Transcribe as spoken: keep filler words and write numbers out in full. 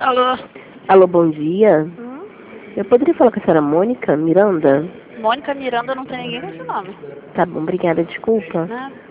Alô? Alô, bom dia. Hum? Eu poderia falar com a senhora Mônica Miranda? Mônica Miranda, não tem ninguém com esse nome. Tá bom, obrigada, desculpa. Né?